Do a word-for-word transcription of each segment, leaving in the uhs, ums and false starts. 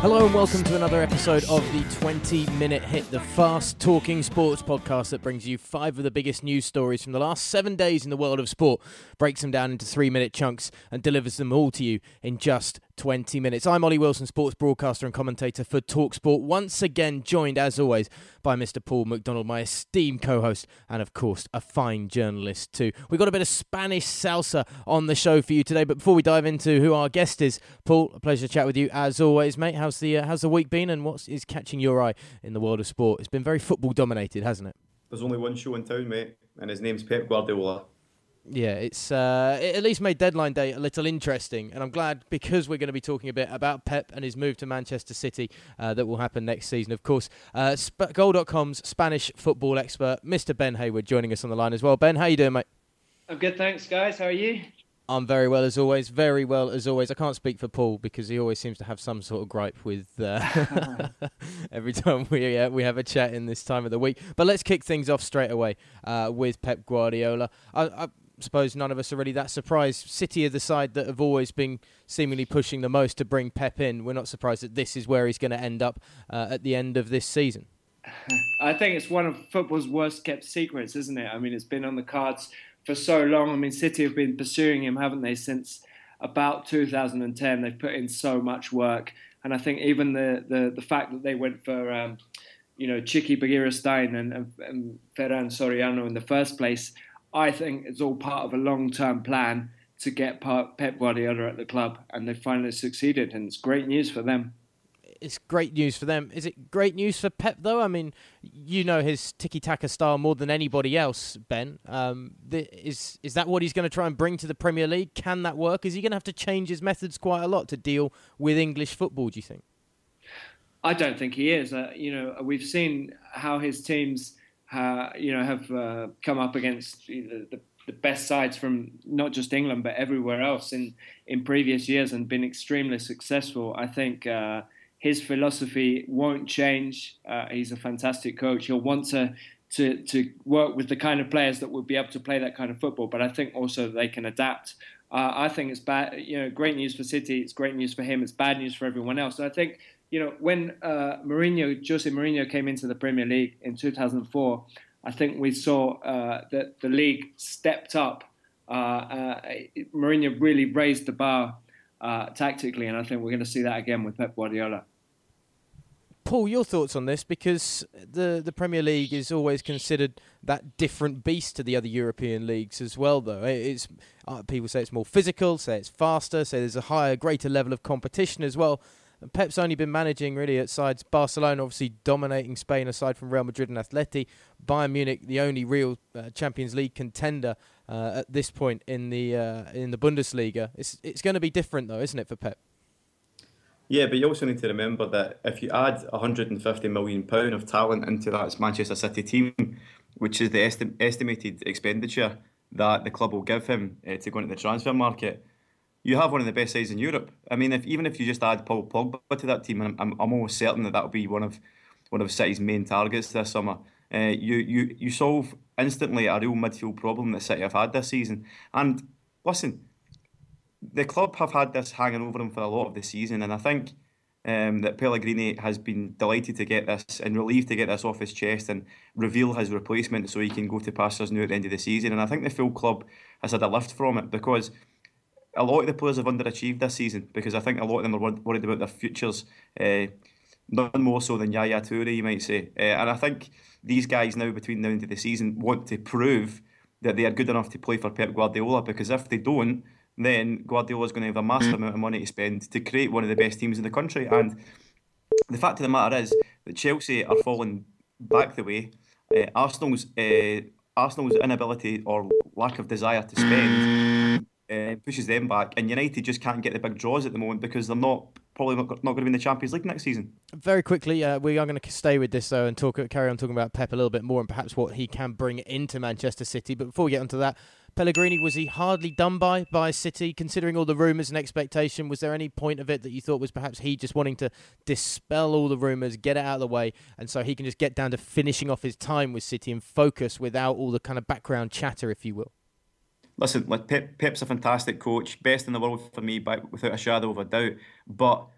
Hello and welcome to another episode of the twenty minute Hit, the fast talking sports podcast that brings you five of the biggest news stories from the last seven days in the world of sport, breaks them down into three minute chunks and delivers them all to you in just twenty minutes. I'm Ollie Wilson, sports broadcaster and commentator for TalkSport, once again joined as always by Mister Paul McDonald, my esteemed co-host and of course a fine journalist too. We've got a bit of Spanish salsa on the show for you today, but before we dive into who our guest is, Paul, a pleasure to chat with you as always, mate. How's the uh, how's the week been and what is catching your eye in the world of sport? It's been very football dominated, hasn't it? There's only one show in town, mate, and his name's Pep Guardiola. Yeah, it's uh, it at least made deadline day a little interesting, and I'm glad because we're going to be talking a bit about Pep and his move to Manchester City uh, that will happen next season. Of course, uh, Sp- Goal dot com's Spanish football expert, Mister Ben Hayward, joining us on the line as well. Ben, how you doing, mate? I'm good, thanks, guys. How are you? I'm very well as always, very well as always. I can't speak for Paul because he always seems to have some sort of gripe with uh, every time we uh, we have a chat in this time of the week. But let's kick things off straight away uh, with Pep Guardiola. I, I suppose none of us are really that surprised. City are the side that have always been seemingly pushing the most to bring Pep in. We're not surprised that this is where he's going to end up uh, at the end of this season. I think it's one of football's worst kept secrets, isn't it? I mean, it's been on the cards for so long. I mean, City have been pursuing him, haven't they, since about two thousand ten. They've put in so much work. And I think even the, the, the fact that they went for, um, you know, Chiqui Begiristain and, and, and Ferran Soriano in the first place, I think it's all part of a long-term plan to get Pep Guardiola at the club. And they've finally succeeded, and it's great news for them. It's great news for them. Is it great news for Pep, though? I mean, you know his tiki-taka style more than anybody else, Ben. Um, the, is is that what he's going to try and bring to the Premier League? Can that work? Is he going to have to change his methods quite a lot to deal with English football, do you think? I don't think he is. Uh, you know, we've seen how his teams, uh, you know, have uh, come up against you know, the the best sides from not just England, but everywhere else in, in previous years and been extremely successful. I think... Uh, His philosophy won't change. Uh, he's a fantastic coach. He'll want to, to to work with the kind of players that will be able to play that kind of football. But I think also they can adapt. Uh, I think it's bad. You know, great news for City. It's great news for him. It's bad news for everyone else. And I think you know when uh, Mourinho, Jose Mourinho came into the Premier League in two thousand four, I think we saw uh, that the league stepped up. Uh, uh, Mourinho really raised the bar uh, tactically, and I think we're going to see that again with Pep Guardiola. Paul, your thoughts on this, because the, the Premier League is always considered that different beast to the other European leagues as well, though. It's uh, people say it's more physical, say it's faster, say there's a higher, greater level of competition as well. And Pep's only been managing really at sides Barcelona, obviously dominating Spain aside from Real Madrid and Atleti. Bayern Munich, the only real uh, Champions League contender uh, at this point in the uh, in the Bundesliga. It's it's going to be different though, isn't it, for Pep? Yeah, but you also need to remember that if you add one hundred fifty million pounds of talent into that Manchester City team, which is the esti- estimated expenditure that the club will give him uh, to go into the transfer market, you have one of the best sides in Europe. I mean, if even if you just add Paul Pogba to that team, and I'm, I'm almost certain that that will be one of one of City's main targets this summer, uh, you, you, you solve instantly a real midfield problem that City have had this season. And listen, the club have had this hanging over them for a lot of the season, and I think um, that Pellegrini has been delighted to get this and relieved to get this off his chest and reveal his replacement so he can go to pastures new at the end of the season. And I think the full club has had a lift from it because a lot of the players have underachieved this season because I think a lot of them are worried about their futures, uh, none more so than Yaya Toure, you might say. Uh, and I think these guys now, between now and the end of the season, want to prove that they are good enough to play for Pep Guardiola, because if they don't, then Guardiola's going to have a massive amount of money to spend to create one of the best teams in the country. And the fact of the matter is that Chelsea are falling back the way. Uh, Arsenal's uh, Arsenal's inability or lack of desire to spend uh, pushes them back, and United just can't get the big draws at the moment because they're not probably not, not going to be in the Champions League next season. Very quickly, uh, we are going to stay with this though and talk, carry on talking about Pep a little bit more and perhaps what he can bring into Manchester City. But before we get onto that, Pellegrini, was he hardly done by by City, considering all the rumours and expectation? Was there any point of it that you thought was perhaps he just wanting to dispel all the rumours, get it out of the way, and so he can just get down to finishing off his time with City and focus without all the kind of background chatter, if you will? Listen, like Pep, Pep's a fantastic coach, best in the world for me, by, without a shadow of a doubt. But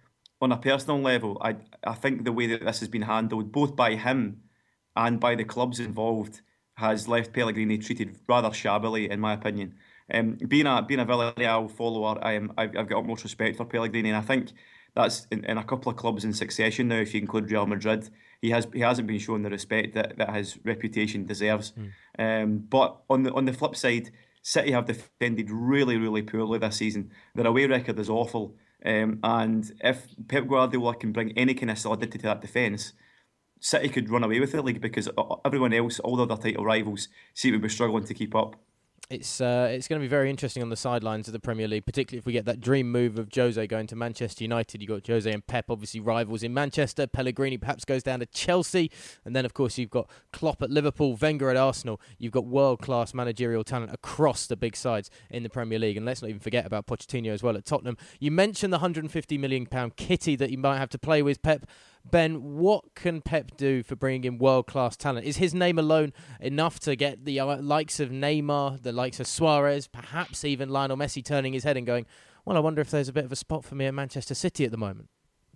on a personal level, I I think the way that this has been handled, both by him and by the clubs involved, has left Pellegrini treated rather shabbily, in my opinion. Um, being a being a Villarreal follower, I am I've, I've got utmost respect for Pellegrini, and I think that's in, in a couple of clubs in succession now. If you include Real Madrid, he has he hasn't been shown the respect that, that his reputation deserves. Mm. Um, but on the on the flip side, City have defended really really poorly this season. Their away record is awful, um, and if Pep Guardiola can bring any kind of solidity to that defence, City could run away with the league, because everyone else, all the other title rivals, seem to be struggling to keep up. It's uh, it's going to be very interesting on the sidelines of the Premier League, particularly if we get that dream move of Jose going to Manchester United. You've got Jose and Pep, obviously rivals in Manchester. Pellegrini perhaps goes down to Chelsea. And then, of course, you've got Klopp at Liverpool, Wenger at Arsenal. You've got world-class managerial talent across the big sides in the Premier League. And let's not even forget about Pochettino as well at Tottenham. You mentioned the one hundred fifty million pounds kitty that you might have to play with, Pep. Ben, what can Pep do for bringing in world-class talent? Is his name alone enough to get the likes of Neymar, the likes of Suarez, perhaps even Lionel Messi turning his head and going, well, I wonder if there's a bit of a spot for me at Manchester City at the moment?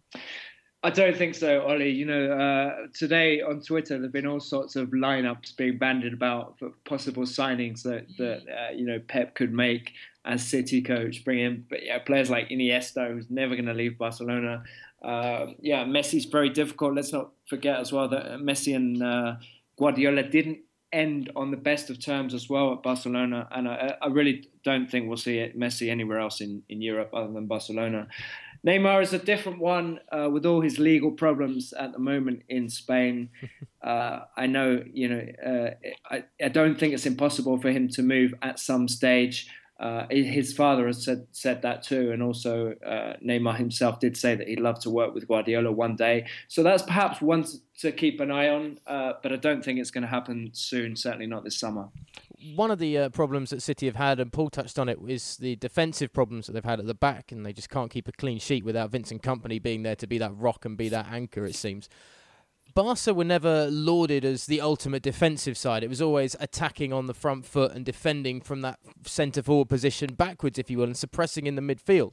I don't think so, Ollie. You know, uh, today on Twitter, there have been all sorts of lineups being bandied about for possible signings that, that uh, you know, Pep could make as City coach, bring in but, yeah, players like Iniesta, who's never going to leave Barcelona. Uh, yeah, Messi's very difficult. Let's not forget as well that Messi and uh, Guardiola didn't end on the best of terms as well at Barcelona. And I, I really don't think we'll see it, Messi anywhere else in, in Europe other than Barcelona. Neymar is a different one uh, with all his legal problems at the moment in Spain. Uh, I know, you know, uh, I, I don't think it's impossible for him to move at some stage. Uh, his father has said said that too, and also uh, Neymar himself did say that he'd love to work with Guardiola one day. So that's perhaps one to keep an eye on, uh, but I don't think it's going to happen soon, certainly not this summer. One of the uh, problems that City have had, and Paul touched on it, is the defensive problems that they've had at the back, and they just can't keep a clean sheet without Vincent Kompany being there to be that rock and be that anchor, it seems. Barca were never lauded as the ultimate defensive side. It was always attacking on the front foot and defending from that centre-forward position backwards, if you will, and suppressing in the midfield.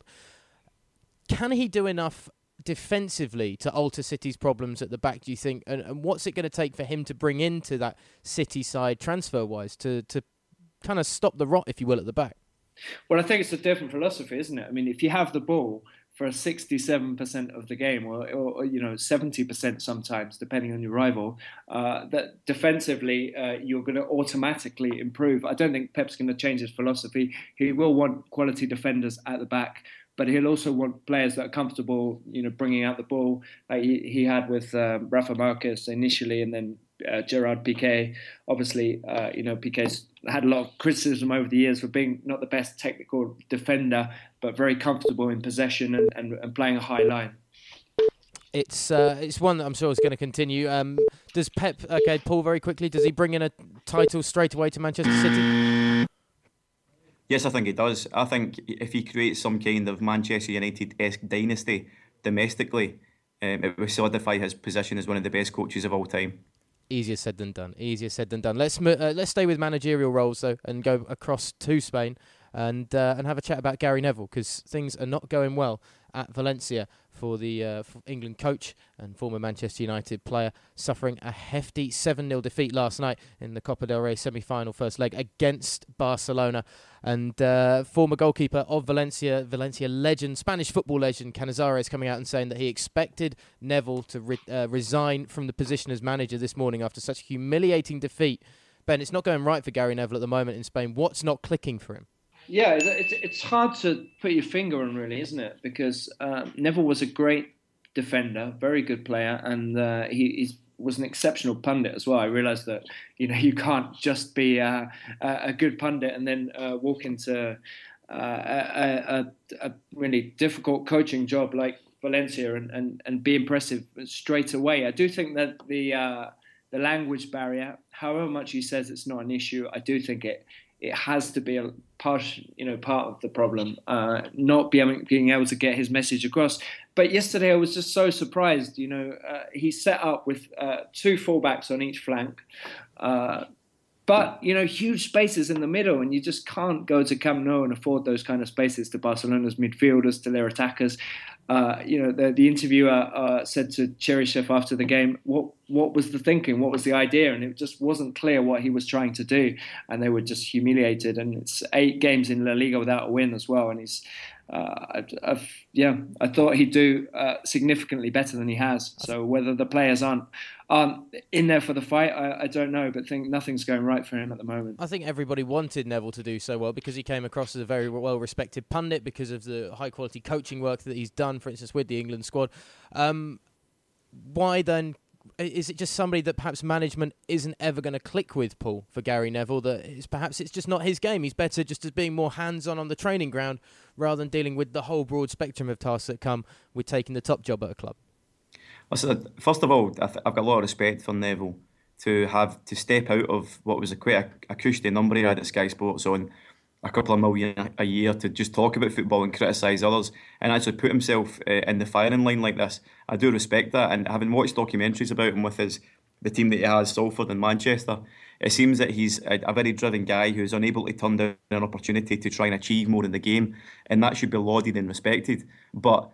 Can he do enough defensively to alter City's problems at the back, do you think? And, and what's it going to take for him to bring into that City side transfer-wise to, to kind of stop the rot, if you will, at the back? Well, I think it's a different philosophy, isn't it? I mean, if you have the ball for sixty-seven percent of the game, or, or you know, seventy percent sometimes, depending on your rival, uh, that defensively uh, you're going to automatically improve. I don't think Pep's going to change his philosophy. He will want quality defenders at the back, but he'll also want players that are comfortable, you know, bringing out the ball, like he, he had with um, Rafa Marquez initially, and then uh, Gerard Piqué. Obviously, uh, you know, Piqué's had a lot of criticism over the years for being not the best technical defender, but very comfortable in possession and, and, and playing a high line. It's uh, it's one that I'm sure is going to continue. Um, does Pep, okay, Paul, very quickly, does he bring in a title straight away to Manchester City? Yes, I think he does. I think if he creates some kind of Manchester United-esque dynasty domestically, um, it will solidify his position as one of the best coaches of all time. Easier said than done. Easier said than done. Let's uh, let's stay with managerial roles though, and go across to Spain and uh, and have a chat about Gary Neville, because things are not going well at Valencia for the uh, for England coach and former Manchester United player, suffering a hefty seven nil defeat last night in the Copa del Rey semi-final first leg against Barcelona. And uh, former goalkeeper of Valencia, Valencia legend, Spanish football legend, Canizares, coming out and saying that he expected Neville to re- uh, resign from the position as manager this morning after such a humiliating defeat. Ben, it's not going right for Gary Neville at the moment in Spain. What's not clicking for him? Yeah, it's it's hard to put your finger on, really, isn't it? Because uh, Neville was a great defender, very good player, and uh, he he's, was an exceptional pundit as well. I realised that, you know, you can't just be uh, a good pundit and then uh, walk into uh, a, a, a really difficult coaching job like Valencia and, and, and be impressive straight away. I do think that the uh, the language barrier, however much he says it's not an issue, I do think it. It has to be a part, you know, part of the problem, uh, not being, being able to get his message across. But yesterday I was just so surprised, you know, uh, he set up with uh, two fullbacks on each flank, uh, but, you know, huge spaces in the middle, and you just can't go to Camp Nou and afford those kind of spaces to Barcelona's midfielders, to their attackers. Uh, you know, the, the interviewer uh, said to Cheryshev after the game, what what was the thinking? What was the idea? And it just wasn't clear what he was trying to do. And they were just humiliated. And it's eight games in La Liga without a win as well. And he's, uh, I've, I've, yeah, I thought he'd do uh, significantly better than he has. So whether the players aren't aren't in there for the fight, I, I don't know. But think nothing's going right for him at the moment. I think everybody wanted Neville to do so well because he came across as a very well-respected pundit because of the high-quality coaching work that he's done, for instance, with the England squad. Um, why then? Is it just somebody that perhaps management isn't ever going to click with, Paul, for Gary Neville? That is, perhaps it's just not his game. He's better just as being more hands-on on the training ground rather than dealing with the whole broad spectrum of tasks that come with taking the top job at a club. Listen, first of all, I th- I've got a lot of respect for Neville to have to step out of what was a quite a, a cushy number he had at Sky Sports on a couple of million a year to just talk about football and criticise others and actually put himself uh, in the firing line like this. I do respect that, and having watched documentaries about him with his the team that he has, Salford and Manchester, it seems that he's a, a very driven guy who's unable to turn down an opportunity to try and achieve more in the game, and that should be lauded and respected. But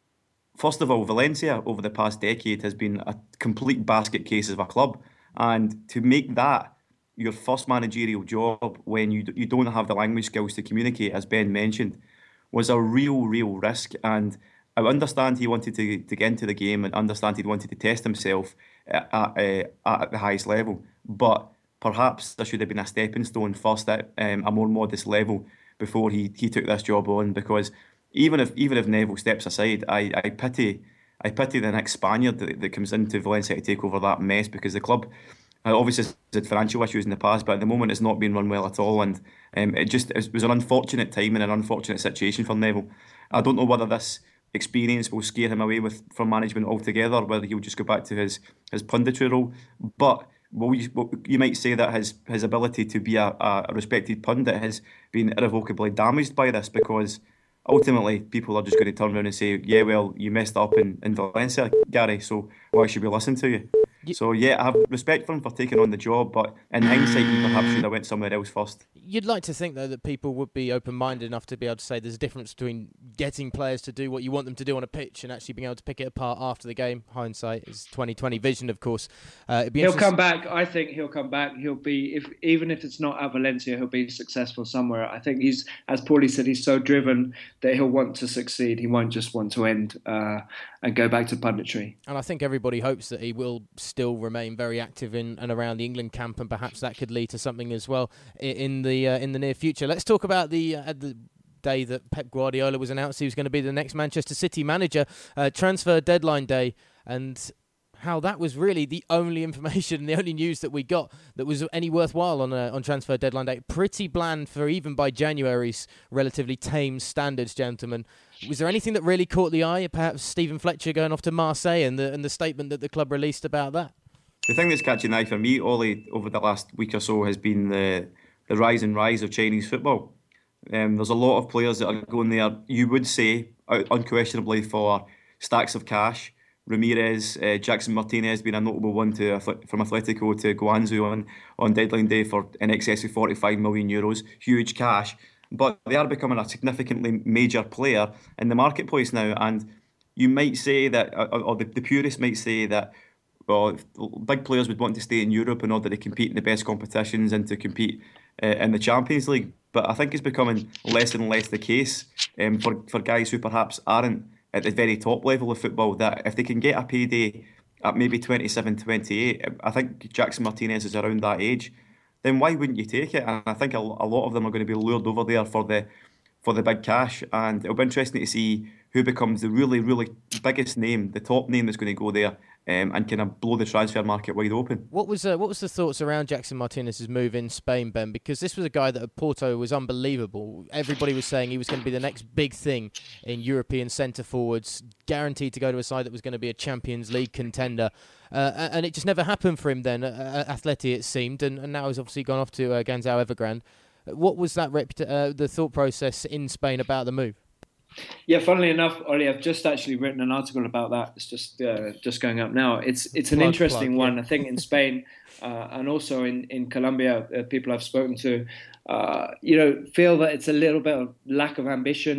first of all, Valencia over the past decade has been a complete basket case of a club, and to make that your first managerial job when you you don't have the language skills to communicate, as Ben mentioned, was a real, real risk. And I understand he wanted to, to get into the game and understand he wanted to test himself at, at, at the highest level. But perhaps there should have been a stepping stone first at um, a more modest level before he, he took this job on. Because even if even if Neville steps aside, I, I pity I pity the next Spaniard that, that comes into Valencia to take over that mess, because the club Uh, obviously, it's had financial issues in the past, but at the moment it's not been run well at all, and um, it just it was an unfortunate time and an unfortunate situation for Neville. I don't know whether this experience will scare him away with from management altogether, whether he'll just go back to his, his punditry role. But well, you, well, you might say that his his ability to be a, a respected pundit has been irrevocably damaged by this, because ultimately people are just going to turn around and say, yeah, well, you messed up in, in Valencia, Gary, so why should we listen to you? So, yeah, I have respect for him for taking on the job, but in hindsight, he perhaps should have went somewhere else first. You'd like to think, though, that people would be open-minded enough to be able to say there's a difference between getting players to do what you want them to do on a pitch and actually being able to pick it apart after the game. Hindsight is twenty twenty vision, of course. Uh, it'd be he'll come back. I think he'll come back. He'll be, if even if it's not at Valencia, he'll be successful somewhere. I think he's, as Paulie said, he's so driven that he'll want to succeed. He won't just want to end uh, and go back to punditry. And I think everybody hopes that he will still remain very active in and around the England camp, and perhaps that could lead to something as well in the uh, in the near future. Let's talk about the uh, the day that Pep Guardiola was announced he was going to be the next Manchester City manager, uh, transfer deadline day, and how that was really the only information and the only news that we got that was any worthwhile on uh, on transfer deadline day. Pretty bland for even by January's relatively tame standards, gentlemen. Was there anything that really caught the eye? Perhaps Stephen Fletcher going off to Marseille and the and the statement that the club released about that? The thing that's catching the eye for me, Ollie, over the last week or so has been the the rise and rise of Chinese football. Um, there's a lot of players that are going there, you would say, unquestionably for stacks of cash. Ramirez, uh, Jackson Martinez being a notable one to from Atletico to Guangzhou on, on deadline day for in excess of forty-five million euros, huge cash. But they are becoming a significantly major player in the marketplace now, and you might say that, or the, the purists might say that, well, big players would want to stay in Europe in order to compete in the best competitions and to compete uh, in the Champions League. But I think it's becoming less and less the case um, for, for guys who perhaps aren't at the very top level of football, that if they can get a payday at maybe twenty-seven, twenty-eight, I think Jackson Martinez is around that age, then why wouldn't you take it? And I think a, a lot of them are going to be lured over there for the for the big cash, and it'll be interesting to see who becomes the really, really biggest name, the top name that's going to go there um, and kind of blow the transfer market wide open. What was uh, what was the thoughts around Jackson Martinez's move in Spain, Ben? Because this was a guy that at Porto was unbelievable. Everybody was saying he was going to be the next big thing in European centre forwards, guaranteed to go to a side that was going to be a Champions League contender. Uh, and it just never happened for him then at Atleti, it seemed, and, and now he's obviously gone off to uh, Ganzao Evergrande. What was that reputa- uh, the thought process in Spain about the move? Yeah, funnily enough, Ollie, I've just actually written an article about that. It's just uh, just going up now. It's it's an plug, interesting plug, one. Yeah. I think in Spain uh, and also in in Colombia, uh, people I've spoken to, uh, you know, feel that it's a little bit of lack of ambition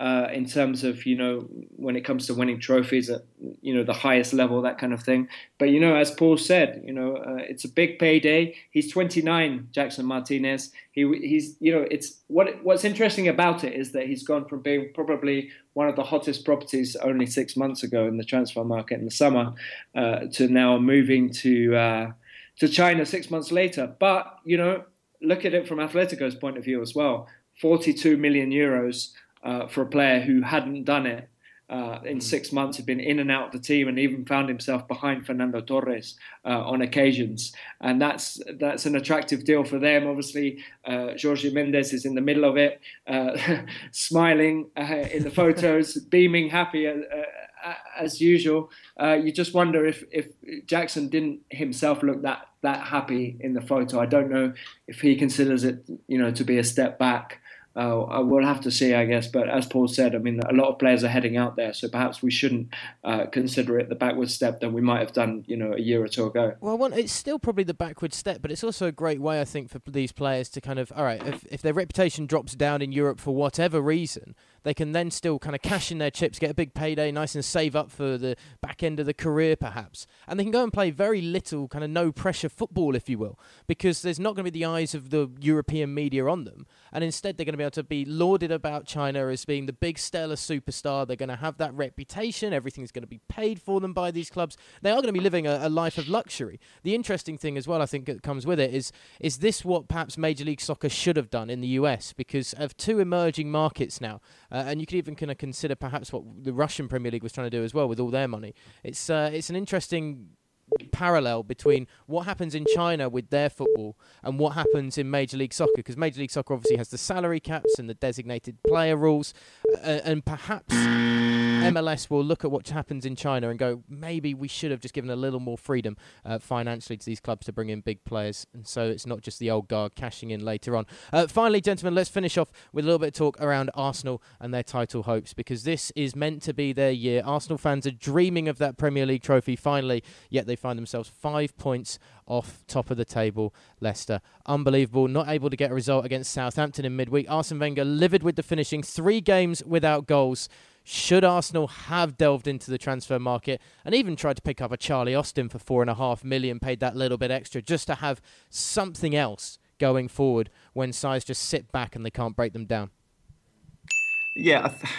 uh, in terms of, you know, when it comes to winning trophies at, you know, the highest level, that kind of thing. But, you know, as Paul said, you know, uh, it's a big payday. He's twenty-nine, Jackson Martinez. He he's you know, it's what what's interesting about it is that he's gone from being probably one of the hottest properties only six months ago in the transfer market in the summer uh, to now moving to uh, to China six months later. But, you know, look at it from Atletico's point of view as well. forty-two million euros uh, for a player who hadn't done it uh, in mm. six months, had been in and out of the team, and even found himself behind Fernando Torres uh, on occasions. And that's that's an attractive deal for them. Obviously, uh, Jorge Mendes is in the middle of it, uh, smiling uh, in the photos, beaming happy uh, uh, as usual. Uh, you just wonder if, if Jackson didn't himself look that that happy in the photo. I don't know if he considers it, you know, to be a step back. Uh, I will have to see, I guess. But as Paul said, I mean, a lot of players are heading out there, so perhaps we shouldn't uh, consider it the backward step that we might have done, you know, a year or two ago. Well, one, it's still probably the backward step, but it's also a great way, I think, for these players to kind of, all right, if, if their reputation drops down in Europe for whatever reason, they can then still kind of cash in their chips, get a big payday, nice and save up for the back end of the career, perhaps. And they can go and play very little kind of no-pressure football, if you will, because there's not going to be the eyes of the European media on them. And instead, they're going to be able to be lauded about China as being the big stellar superstar. They're going to have that reputation. Everything's going to be paid for them by these clubs. They are going to be living a, a life of luxury. The interesting thing as well, I think, that comes with it is, is this what perhaps Major League Soccer should have done in the U S? Because of two emerging markets now, Uh, and you could even kind of consider perhaps what the Russian Premier League was trying to do as well with all their money. It's uh, it's an interesting parallel between what happens in China with their football and what happens in Major League Soccer, because Major League Soccer obviously has the salary caps and the designated player rules, uh, and perhaps M L S will look at what happens in China and go, maybe we should have just given a little more freedom uh, financially to these clubs to bring in big players, and so it's not just the old guard cashing in later on. Uh, finally, gentlemen, let's finish off with a little bit of talk around Arsenal and their title hopes, because this is meant to be their year. Arsenal fans are dreaming of that Premier League trophy finally, yet they find themselves five points off top of the table. Leicester, unbelievable, not able to get a result against Southampton in midweek. Arsene Wenger livid with the finishing, three games without goals. Should Arsenal have delved into the transfer market and even tried to pick up a Charlie Austin for four and a half million, paid that little bit extra just to have something else going forward when sides just sit back and they can't break them down? Yeah, I, th-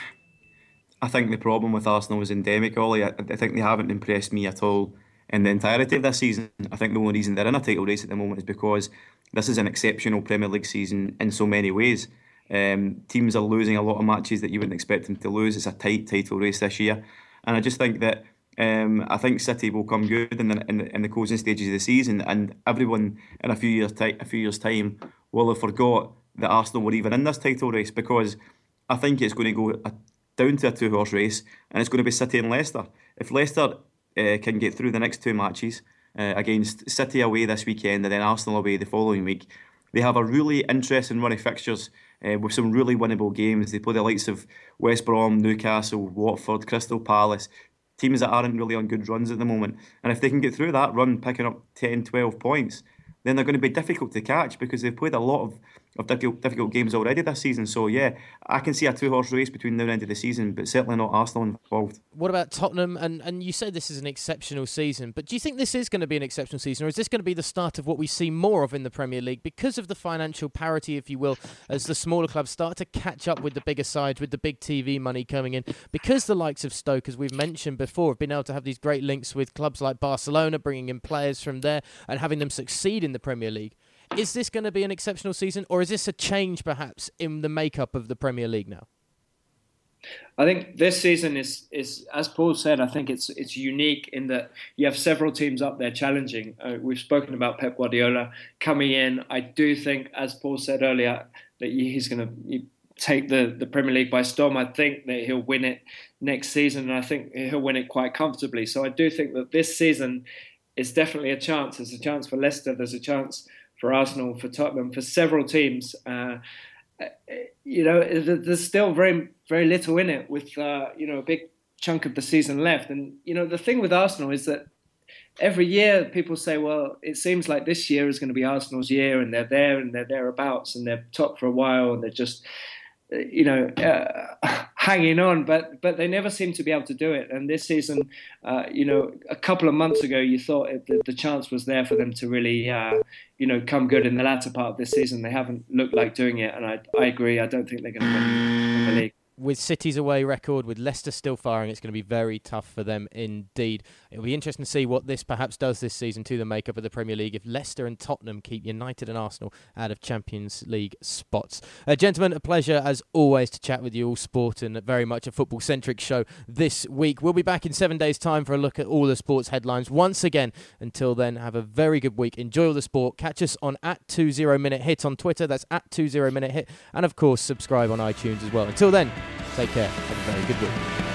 I think the problem with Arsenal is endemic, Ollie. I, I think they haven't impressed me at all in the entirety of this season. I think the only reason they're in a title race at the moment is because this is an exceptional Premier League season in so many ways. Um, teams are losing a lot of matches that you wouldn't expect them to lose. It's a tight title race this year, and I just think that um, I think City will come good in the, in the in the closing stages of the season, and everyone in a few years ti- a few years time will have forgot that Arsenal were even in this title race, because I think it's going to go a, down to a two horse race, and it's going to be City and Leicester. If Leicester uh, can get through the next two matches uh, against City away this weekend and then Arsenal away the following week, they have a really interesting run of fixtures uh, with some really winnable games. They play the likes of West Brom, Newcastle, Watford, Crystal Palace, teams that aren't really on good runs at the moment. And if they can get through that run, picking up ten, twelve points, then they're going to be difficult to catch, because they've played a lot of, of difficult, difficult games already this season. So, yeah, I can see a two-horse race between now and the end of the season, but certainly not Arsenal involved. What about Tottenham? And, and you say this is an exceptional season, but do you think this is going to be an exceptional season, or is this going to be the start of what we see more of in the Premier League because of the financial parity, if you will, as the smaller clubs start to catch up with the bigger sides, with the big T V money coming in, because the likes of Stoke, as we've mentioned before, have been able to have these great links with clubs like Barcelona, bringing in players from there and having them succeed in the Premier League? Is this going to be an exceptional season, or is this a change perhaps in the makeup of the Premier League now? I think this season is, is as Paul said, I think it's it's unique in that you have several teams up there challenging. Uh, we've spoken about Pep Guardiola coming in. I do think, as Paul said earlier, that he's going to take the, the Premier League by storm. I think that he'll win it next season, and I think he'll win it quite comfortably. So I do think that this season is definitely a chance. There's a chance for Leicester. There's a chance for Arsenal, for Tottenham, for several teams. Uh, you know, there's still very, very little in it with, uh, you know, a big chunk of the season left. And, you know, the thing with Arsenal is that every year people say, well, it seems like this year is going to be Arsenal's year, and they're there and they're thereabouts and they're top for a while and they're just you know, uh, hanging on, but but they never seem to be able to do it. And this season, uh, you know, a couple of months ago, you thought it, the, the chance was there for them to really, uh, you know, come good in the latter part of this season. They haven't looked like doing it, and I I agree. I don't think they're going to win the league. With City's away record, with Leicester still firing, it's going to be very tough for them indeed. It'll be interesting to see what this perhaps does this season to the makeup of the Premier League if Leicester and Tottenham keep United and Arsenal out of Champions League spots. Uh, gentlemen, a pleasure as always to chat with you, all sport and very much a football-centric show this week. We'll be back in seven days' time for a look at all the sports headlines once again. Until then, have a very good week. Enjoy all the sport. Catch us on at two zero minute hit on Twitter. That's at two zero minute hit. And of course, subscribe on iTunes as well. Until then, take care. Have a very good week.